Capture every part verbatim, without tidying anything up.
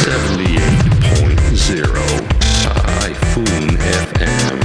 Typhoon エフエム。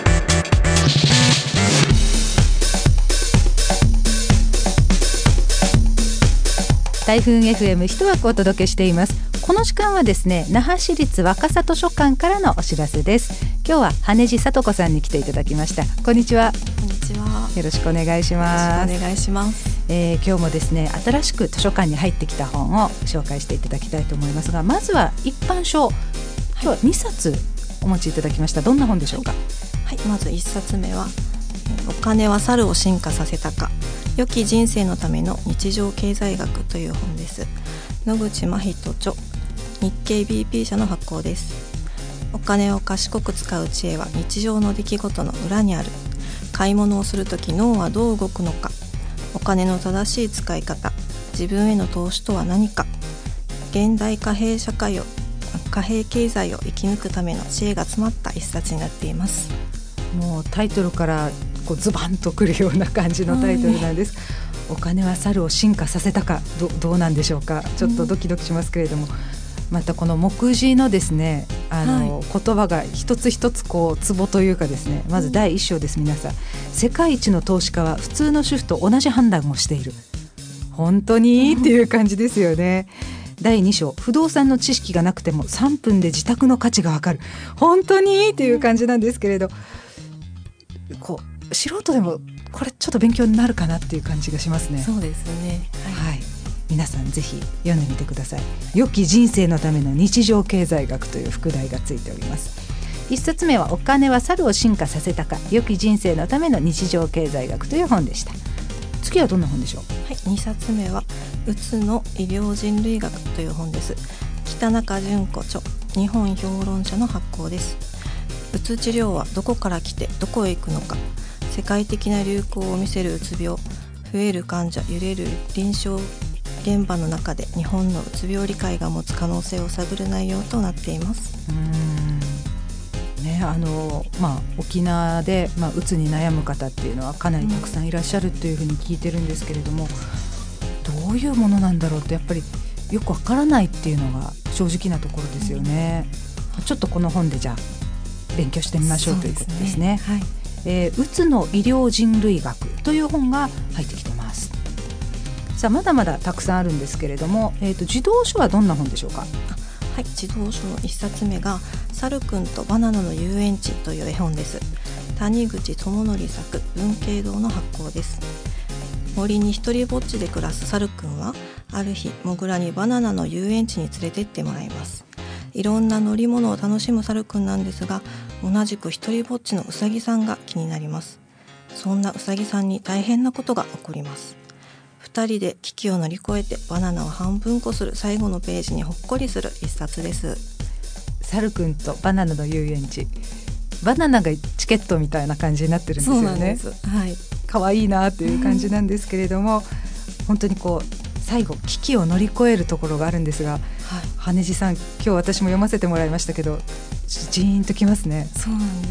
タイフーン エフエム 一枠お届けしています。この時間はですね、那覇市立若狭図書館からのお知らせです。今日は羽地聡子さんに来ていただきました。こんにちは。 こんにちは。 よろしくお願いします。 よろしくお願いします。 えー、今日もですね、新しく図書館に入ってきた本を紹介していただきたいと思いますが、まずは一般書、今日はにさつお持ちいただきました。どんな本でしょうか？ はい、はい、まずいっさつめはお金は猿を進化させたか、良き人生のための日常経済学という本です。野口真人著、日経 ビーピー 社の発行です。お金を賢く使う知恵は日常の出来事の裏にある。買い物をするとき脳はどう動くのか、お金の正しい使い方、自分への投資とは何か、現代貨幣社会を貨幣経済を生き抜くための知恵が詰まった一冊になっています。 もうタイトルからこうズバンとくるような感じのタイトルなんです。お金は猿を進化させたか、 ど, どうなんでしょうか。ちょっとドキドキしますけれども、またこの目次のですね、あの、はい、言葉が一つ一つこうツボというかですね、まずだいいっ章です。皆さん、世界一の投資家は普通の主婦と同じ判断をしている。本当にっていう感じですよね。だいに章、不動産の知識がなくてもさんぷんで自宅の価値がわかる。本当にっていう感じなんですけれど、こう素人でもこれちょっと勉強になるかなっていう感じがしますね。 そうですね、はい、 はい、皆さんぜひ読んでみてください。良き人生のための日常経済学という副題がついております。一冊目はお金は猿を進化させたか、良き人生のための日常経済学という本でした。次はどんな本でしょう？ はい、にさつめはうつの医療人類学という本です。北中純子著、日本評論者の発行です。うつ治療はどこから来てどこへ行くのか、世界的な流行を見せるうつ病、増える患者、揺れる臨床現場の中で日本のうつ病理解が持つ可能性を探る内容となっています。 うーん、ね、あのまあ、沖縄で、まあ、うつに悩む方っていうのはかなりたくさんいらっしゃるというふうに聞いてるんですけれども、どういうものなんだろうってやっぱりよくわからないっていうのが正直なところですよね。うん、ちょっとこの本でじゃあ勉強してみましょうということですね。はい、えー、うつの医療人類学という本が入ってきてます。さあ、まだまだたくさんあるんですけれども、えーと、児童書はどんな本でしょうか？ はい、児童書のいっさつめが猿くんとバナナの遊園地という絵本です。谷口智則作、文慶堂の発行です。森に一人ぼっちで暮らす猿くんは、ある日モグラにバナナの遊園地に連れてってもらいます。いろんな乗り物を楽しむ猿くんなんですが、同じく一人ぼっちのうさぎさんが気になります。そんなうさぎさんに大変なことが起こります。二人で危機を乗り越えてバナナを半分こする最後のページにほっこりする一冊です。 猿くんとバナナの遊園地、バナナがチケットみたいな感じになってるんですよね。そうなんです、はい、かわいいなという感じなんですけれども、うん、本当にこう最後危機を乗り越えるところがあるんですが、はい、羽地さん、今日私も読ませてもらいましたけど、ジーンときますね。 そうなんです、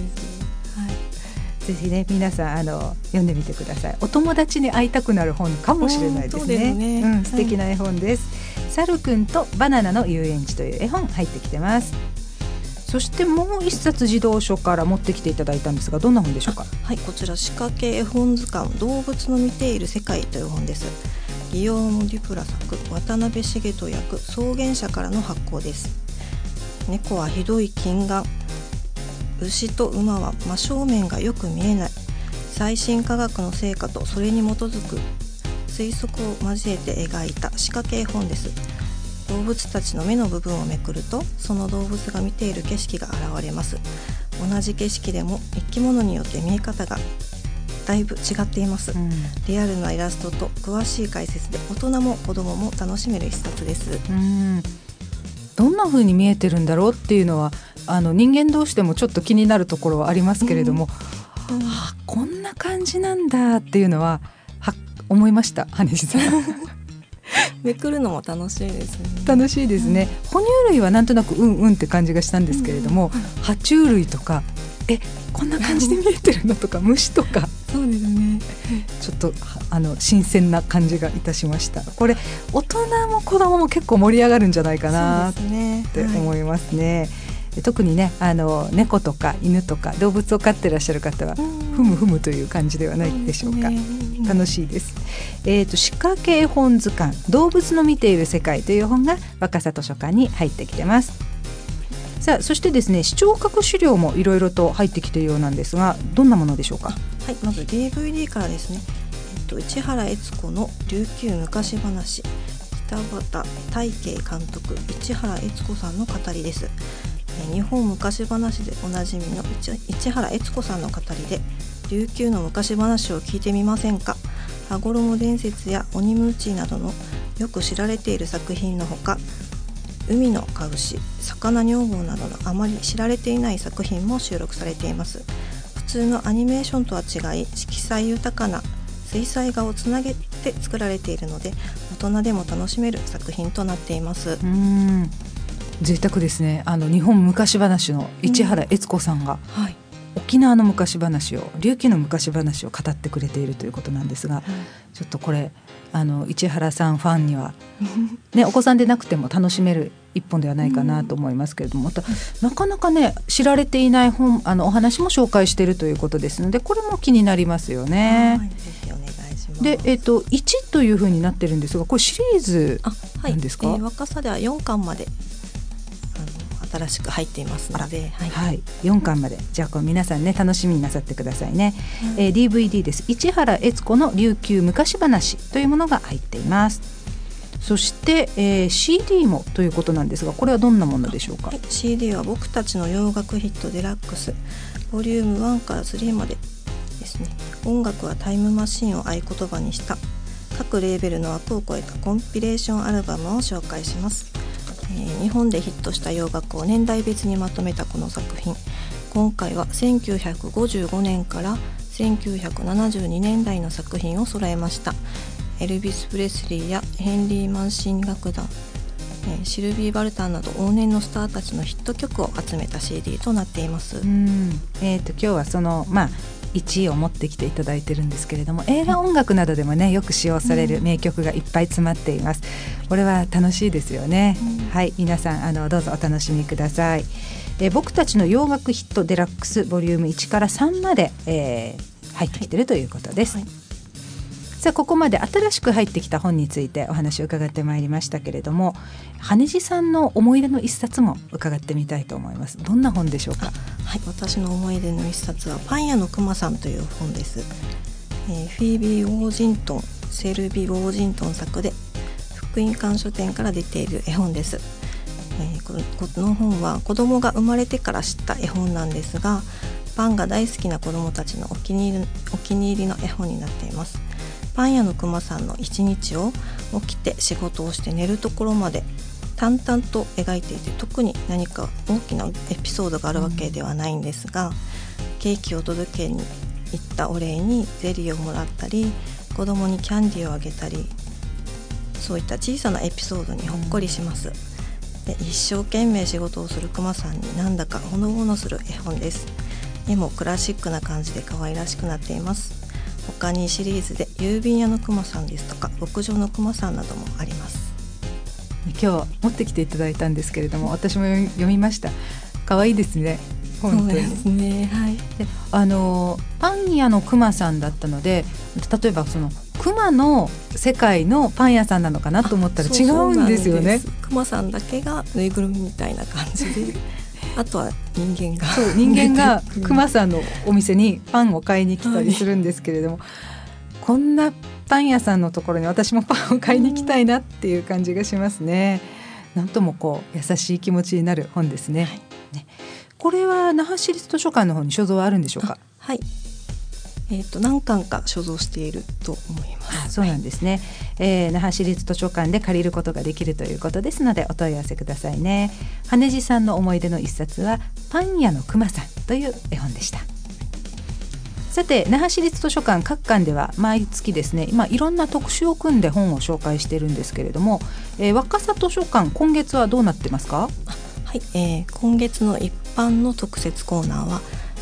はい、 ぜひね、皆さんあの読んでみてください。お友達に会いたくなる本かもしれないですね。そうですね、うん、素敵な絵本です。はい、猿くんとバナナの遊園地という絵本入ってきてます。そしてもう一冊児童書から持ってきていただいたんですが、どんな本でしょうか？ はい、こちら仕掛け絵本図鑑、動物の見ている世界という本です。ギヨーム・デュプラ作、渡辺茂人役、草原社からの発行です。猫はひどい近眼、牛と馬は真正面がよく見えない、最新科学の成果とそれに基づく推測を交えて描いた仕掛け絵本です。動物たちの目の部分をめくると、その動物が見ている景色が現れます。同じ景色でも生き物によって見え方がだいぶ違っています。うん、リアルなイラストと詳しい解説で大人も子供も楽しめる一冊です。 うん、どんな風に見えてるんだろうっていうのは、あの人間同士でもちょっと気になるところはありますけれども、うんうん、あ、こんな感じなんだっていうのはは思いました。羽地さんめくるのも楽しいですね。 楽しいですね。うん、哺乳類はなんとなくうんうんって感じがしたんですけれども、うん、爬虫類とか、え、こんな感じで見えてるのとか虫とかそうですね。 ちょっとあの新鮮な感じがいたしました。これ大人も子供も結構盛り上がるんじゃないかなって思いますね。特にね、あの猫とか犬とか動物を飼ってらっしゃる方はふむふむという感じではないでしょうか。う、ね、楽しいです。えーと、仕掛け絵本図鑑動物の見ている世界という本が若狭図書館に入ってきてます。さあ、そしてですね、視聴覚資料もいろいろと入ってきているようなんですが、どんなものでしょうか。 はい、まず ディーブイディー からですね、えっと、市原悦子の琉球昔話、北畑大慶監督、市原悦子さんの語りです。日本昔話でおなじみの市原悦子さんの語りで琉球の昔話を聞いてみませんか。羽衣伝説や鬼ムーチーなどのよく知られている作品のほか、海の子牛、魚女房などのあまり知られていない作品も収録されています。普通のアニメーションとは違い、色彩豊かな水彩画をつなげて作られているので、大人でも楽しめる作品となっています。 うーん、贅沢ですね。あの日本昔話の市原悦子さんが、うん、はい、沖縄の昔話を、琉球の昔話を語ってくれているということなんですが、うん、ちょっとこれあの市原さんファンには、ね、お子さんでなくても楽しめる一本ではないかなと思いますけれども、またなかなかね知られていない本、あのお話も紹介しているということですので、これも気になりますよね。 はい、ぜひお願いします。 で、えーと、いちというふうになってるんですが、これシリーズなんですか。 はい、えー、若さではよんかんまで新しく入っていますので、はいはい、 よんかんまで、じゃあこう皆さんね楽しみになさってくださいね。うん、えー、ディーブイディー です。市原悦子の琉球昔話というものが入っています。そして、えー、シーディー もということなんですが、これはどんなものでしょうか。はい、 シーディー は僕たちの洋楽ヒットデラックスボリュームワンからスリーまでですね。音楽はタイムマシンを合言葉にした各レーベルの枠を超えたコンピレーションアルバムを紹介します。日本でヒットした洋楽を年代別にまとめたこの作品、今回はせんきゅうひゃくごじゅうごねんからせんきゅうひゃくななじゅうにねんだいの作品を揃えました。エルビス・プレスリーやヘンリー・マンシン楽団、シルビー・バルタンなど往年のスターたちのヒット曲を集めた シーディー となっています。 うん、えーと、今日はその、まあ、いちいを持ってきていただいてるんですけれども、映画音楽などでもねよく使用される名曲がいっぱい詰まっています。これは楽しいですよね。うん、はい、皆さんあのどうぞお楽しみください。え僕たちの洋楽ヒットデラックスボリュームいちからさんまで、えー、入ってきているということです。はいはい、さあここまで新しく入ってきた本についてお話を伺ってまいりましたけれども、羽地さんの思い出の一冊も伺ってみたいと思います。どんな本でしょうか。 はい、私の思い出の一冊はパン屋のくまさんという本です。えー、フィービー・ウォージントンセルビ・ウォージントン作で福音館書店から出ている絵本です。えー、この、この本は子供が生まれてから知った絵本なんですが、パンが大好きな子供たちのお気に入り、お気に入りの絵本になっています。パン屋のくまさんの一日を起きて仕事をして寝るところまで淡々と描いていて、特に何か大きなエピソードがあるわけではないんですが、うん、ケーキを届けに行ったお礼にゼリーをもらったり、子供にキャンディーをあげたり、そういった小さなエピソードにほっこりします。で、一生懸命仕事をするくまさんになんだかほのぼのする絵本です。絵もクラシックな感じで可愛らしくなっています。他にシリーズで郵便屋のくまさんですとか牧場のくまさんなどもあります。 今日持ってきていただいたんですけれども、私も読みました。可愛いですね。本当に。そうですね。はい。で、あのパン屋のくまさんだったので、例えばそのくまの世界のパン屋さんなのかなと思ったら違うんですよね。 くまさんだけがぬいぐるみみたいな感じであとは人間がそう人間がくまさんのお店にパンを買いに来たりするんですけれども、はい、こんなパン屋さんのところに私もパンを買いに行きたいなっていう感じがしますね。なんともこう優しい気持ちになる本ですね。はい、ね、これは那覇市立図書館の方に所蔵はあるんでしょうか。 はい、えー、と何巻か所蔵していると思います。 あ、そうなんですね。はい、えー、那覇市立図書館で借りることができるということですのでお問い合わせくださいね。羽地さんの思い出の一冊はパン屋のくまさんという絵本でした。さて、那覇市立図書館各館では毎月ですね、今いろんな特集を組んで本を紹介しているんですけれども、えー、若狭図書館今月はどうなってますか。 はい、えー、今月の一般の特設コーナーは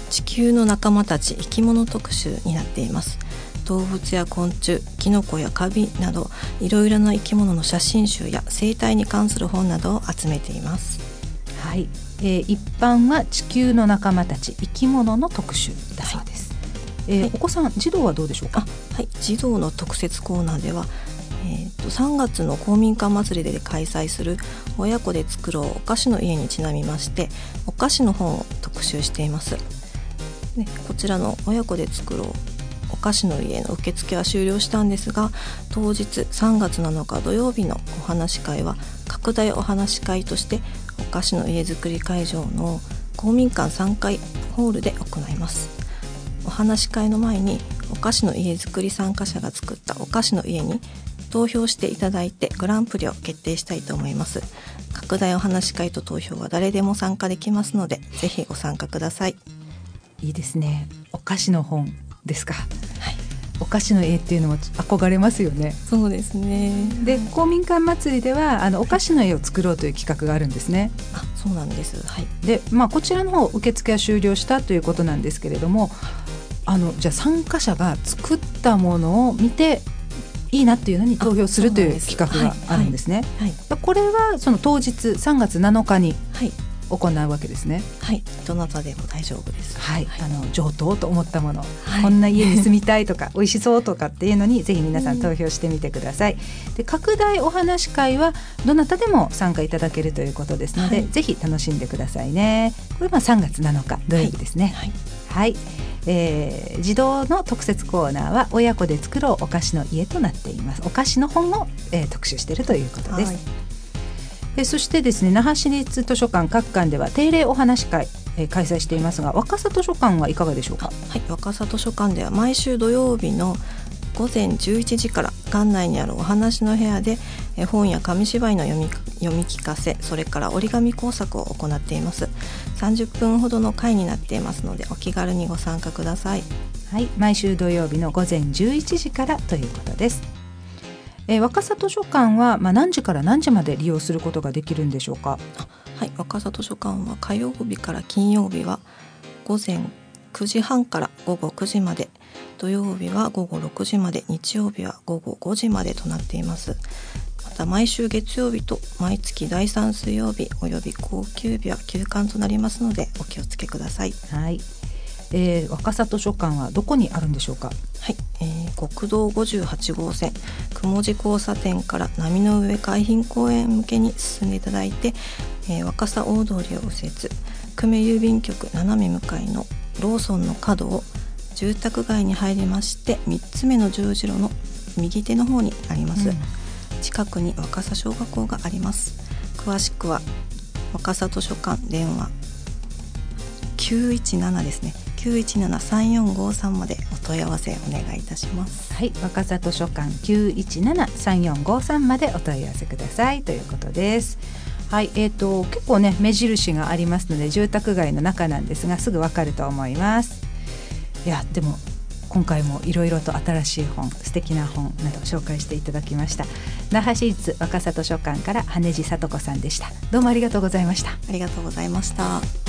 地球の仲間たち生き物特集になっています。動物や昆虫、キノコやカビなどいろいろな生き物の写真集や生態に関する本などを集めています。 はい、えー、一般は地球の仲間たち生き物の特集だそうです。はい、えーはい、お子さん児童はどうでしょうか。 あ、はい、児童の特設コーナーでは、えー、とさんがつの公民館祭りで開催する親子で作ろうお菓子の家にちなみましてお菓子の本を特集しています。でこちらの親子で作ろうお菓子の家の受付は終了したんですが、当日さんがつなのか土曜日のお話会は拡大お話会としてお菓子の家づくり会場の公民館さんがいホールで行います。お話会の前にお菓子の家づくり参加者が作ったお菓子の家に投票していただいてグランプリを決定したいと思います。拡大お話会と投票は誰でも参加できますのでぜひご参加ください。 いいですね。お菓子の本ですか。 はい、 お菓子の絵っていうのも憧れますよね。 そうですね。 で公民館祭りではあのお菓子の絵を作ろうという企画があるんですね。 あ、そうなんです。はい、 で、まあ、こちらの方受付は終了したということなんですけれども、あのじゃあ参加者が作ったものを見ていいなっていうのに投票するという企画があるんですね。 はいはいはい、 これはその当日さんがつなのかに、 はい行うわけですね。 はい、どなたでも大丈夫です。 はい、 はい、 あの上等と思ったもの、 はい、 こんな家に住みたいとか美味しそうとかっていうのにぜひ皆さん投票してみてください。で拡大お話会はどなたでも参加いただけるということですので、はい、ぜひ楽しんでくださいね。これはさんがつなのか土曜日ですね。はい、はい、えー、児童の特設コーナーは親子で作ろうお菓子の家となっています。お菓子の本を、えー、特集しているということです。はい、えそしてですね、那覇市立図書館各館では定例お話会、えー、開催していますが、若狭図書館はいかがでしょうか。 はい、若狭図書館では毎週土曜日のごぜんじゅういちじから館内にあるお話の部屋でえ本や紙芝居の読み、読み聞かせ、それから折り紙工作を行っています。さんじゅっぷんほどの会になっていますのでお気軽にご参加ください。 はい、毎週土曜日のごぜんじゅういちじからということです。えー、若狭図書館は、まあ、何時から何時まで利用することができるんでしょうか。 あ、はい、若狭図書館は火曜日から金曜日はごぜんくじはんからごごくじまで、土曜日はごごろくじまで、日曜日はごごごじまでとなっています。また毎週月曜日と毎月だいさん水曜日および公休日は休館となりますのでお気をつけください。 はい、えー、若狭図書館はどこにあるんでしょうか。 はい、えー、国道ごじゅうはちごうせん雲路交差点から波の上海浜公園向けに進んでいただいて、えー、若狭大通りを右折、久米郵便局斜め向かいのローソンの角を住宅街に入りましてみっつめの十字路の右手の方にあります。うん、近くに若狭小学校があります。詳しくは若狭図書館電話きゅういちななですね、きゅういちななさんよんごさんまでお問い合わせお願いいたします。 はい、若狭図書館きゅういちななさんよんごさんまでお問い合わせくださいということです。はい、えーと、結構ね目印がありますので住宅街の中なんですがすぐわかると思います。いやでも今回もいろいろと新しい本、素敵な本など紹介していただきました。那覇市立若狭図書館から羽地聡子さんでした。どうもありがとうございました。 ありがとうございました。